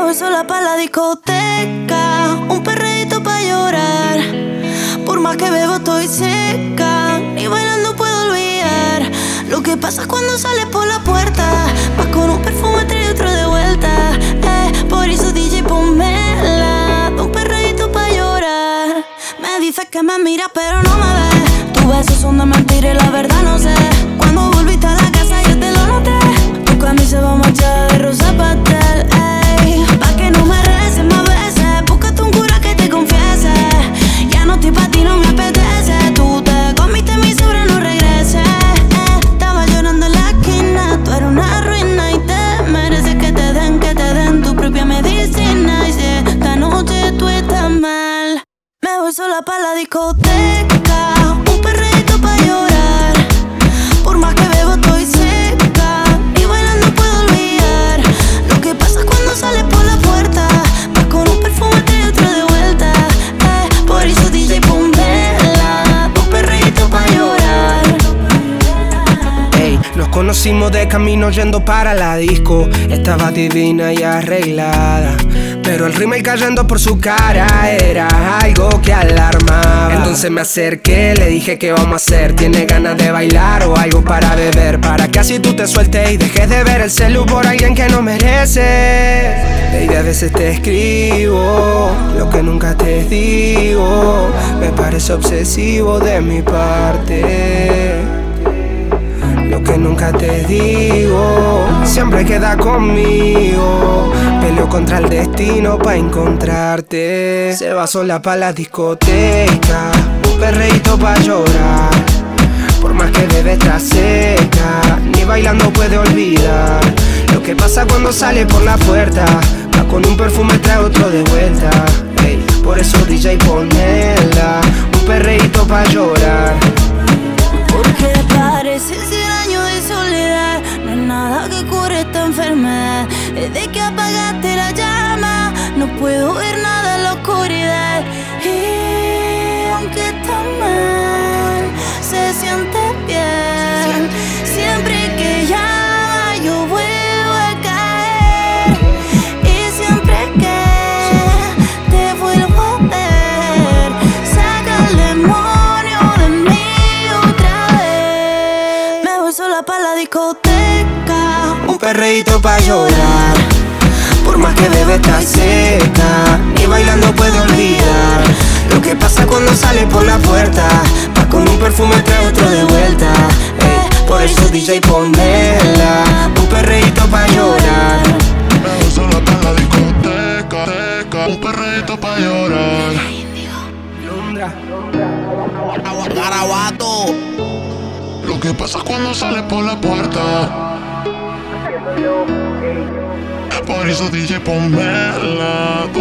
voy sola pa' la discoteca, un perreíto pa' llorar. Por más que bebo estoy seca, ni bailando puedo olvidar lo que pasa cuando sales por la puerta. Vas con un perfume trae otro de vuelta. Por eso DJ ponmela, un perreíto pa' llorar. Me dices que me miras pero no me ves. Tus besos son de mentira y la verdad no sé. Cuando volviste a la casa yo te lo noté. Tu camisa va manchada de rosa pastel. Pa' que no me reces más veces, búscate un cura que te confiese. Ya no estoy pa' ti, no me apetece. Tú te comiste mi sobra, no regreses. Estaba llorando en la esquina, tú eres una ruina y te mereces que te den tu propia medicina. Y si esta noche tú estás mal, me voy sola pa' la discoteca, un perreíto pa' llorar. Por más que bebo estoy seca, ni bailando puedo olvidar lo que pasa cuando sales por la puerta. Vas con un perfume trae otro de vuelta. Por eso DJ ponmela, un perreíto pa' llorar. Ey, nos conocimos de camino yendo para la disco. Estaba divina y arreglada, pero el rímel cayendo por su cara era algo que alarmaba. Entonces me acerqué, le dije ¿qué vamos a hacer? ¿Tiene ganas de bailar o algo para beber? Para que así tú te sueltes y dejes de ver el celu por alguien que no merece. Y a veces te escribo lo que nunca te digo. Me parece obsesivo de mi parte lo que nunca te digo. Siempre queda conmigo. Peleo contra el destino pa' encontrarte. Se va sola pa' la discoteca, un perreíto pa' llorar. Por más que bebe está seca, ni bailando puede olvidar lo que pasa cuando sale por la puerta. Va con un perfume trae otro de vuelta. Ey, por eso DJ ponmela, un perreíto pa' llorar. Porque parece 100 años de soledad, no hay nada que cure esta enfermedad. Desde que apagaste la llama, no puedo ver nada en la oscuridad. Y aunque está mal, se siente bien. Siempre que llama yo vuelvo a caer. Y siempre que te vuelvo a ver, saca el demonio de mí. Sola pa' la discoteca, un perreíto pa' llorar. Por más que bebe está seca, ni bailando puede olvidar lo que pasa cuando sale por la puerta. Va con un perfume trae otro de vuelta. Por eso DJ ponmela, un perreíto pa' llorar. Me voy sola pa' la discoteca, un perreíto pa' llorar. Garabato. Lo que pasa cuando sales por la puerta. Por eso DJ ponmela,